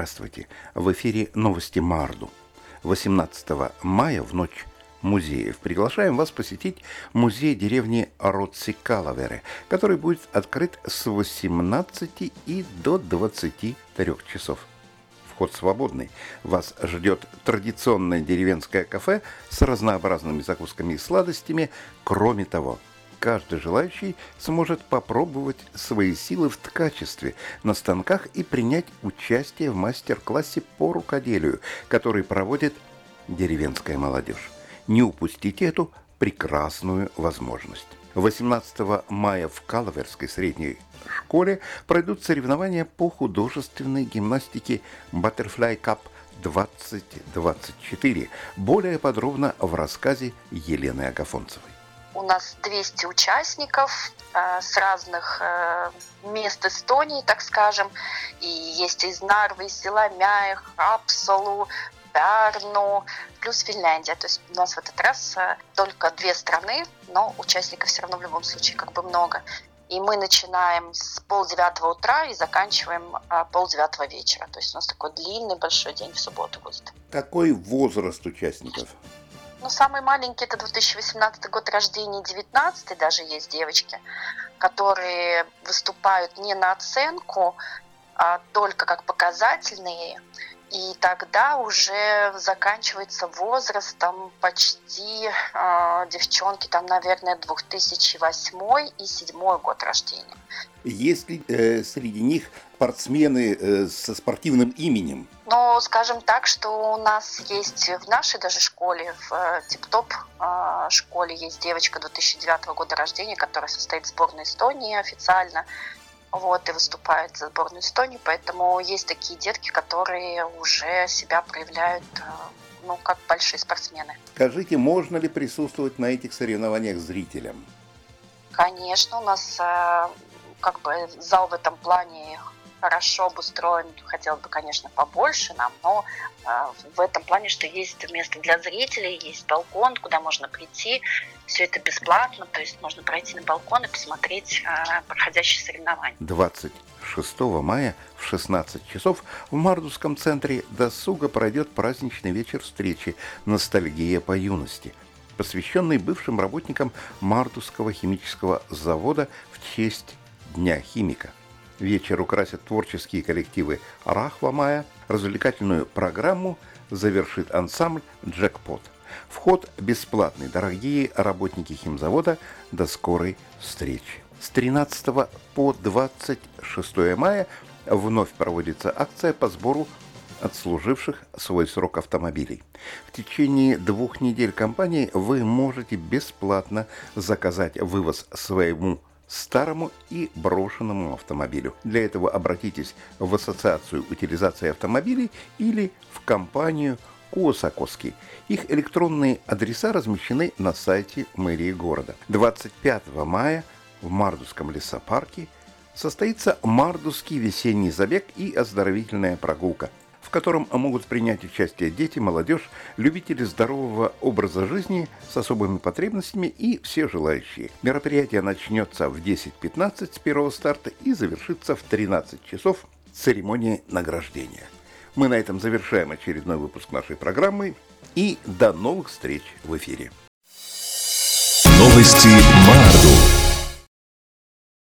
Здравствуйте! В эфире новости Марду. 18 мая в ночь музеев приглашаем вас посетить музей деревни Ротси-Калавере, который будет открыт с 18 и до 23 часов. Вход свободный. Вас ждет традиционное деревенское кафе с разнообразными закусками и сладостями. Кроме того, каждый желающий сможет попробовать свои силы в ткачестве на станках и принять участие в мастер-классе по рукоделию, который проводит деревенская молодежь. Не упустите эту прекрасную возможность. 18 мая в Калаверской средней школе пройдут соревнования по художественной гимнастике Butterfly Cup 2024. Более подробно в рассказе Елены Агафонцевой. У нас 200 участников с разных мест Эстонии, так скажем. И есть из Нарвы, из села Мяех, Апсалу, Пярну, плюс Финляндия. То есть у нас в этот раз только 2 страны, но участников все равно в любом случае много. И мы начинаем с 8:30 утра и заканчиваем 8:30 вечера. То есть у нас такой длинный большой день в субботу будет. Какой возраст участников? Самый маленький — это 2018 год рождения, 19-й даже есть девочки, которые выступают не на оценку, а только как показательные. И тогда уже заканчивается возрастом почти девчонки, там, наверное, 2008 и 2007 год рождения. Есть ли среди них спортсмены со спортивным именем? Скажем так, что у нас есть в нашей даже школе, в тип-топ школе есть девочка 2009 года рождения, которая состоит в сборной Эстонии официально. И выступает за сборную Эстонии, поэтому есть такие детки, которые уже себя проявляют, как большие спортсмены. Скажите, можно ли присутствовать на этих соревнованиях зрителям? Конечно, у нас зал в этом плане хорошо обустроен. Хотелось бы, конечно, побольше нам, но в этом плане, что есть место для зрителей, есть балкон, куда можно прийти. Все это бесплатно, то есть можно пройти на балкон и посмотреть проходящие соревнования. 26 мая в 16 часов в Мардуском центре досуга пройдет праздничный вечер встречи «Ностальгия по юности», посвященный бывшим работникам Мардусского химического завода в честь Дня химика. Вечер украсят творческие коллективы «Рахва Мая», развлекательную программу завершит ансамбль «Джекпот». Вход бесплатный, дорогие работники химзавода, до скорой встречи. С 13 по 26 мая вновь проводится акция по сбору отслуживших свой срок автомобилей. В течение 2 недель кампании вы можете бесплатно заказать вывоз своему старому и брошенному автомобилю. Для этого обратитесь в Ассоциацию утилизации автомобилей или в компанию Куосакоски. Их электронные адреса размещены на сайте мэрии города. 25 мая в Мардусском лесопарке состоится Мардусский весенний забег и оздоровительная прогулка, в котором могут принять участие дети, молодежь, любители здорового образа жизни с особыми потребностями и все желающие. Мероприятие начнется в 10:15 с первого старта и завершится в 13 часов церемонией награждения. Мы на этом завершаем очередной выпуск нашей программы и до новых встреч в эфире. Новости Марду.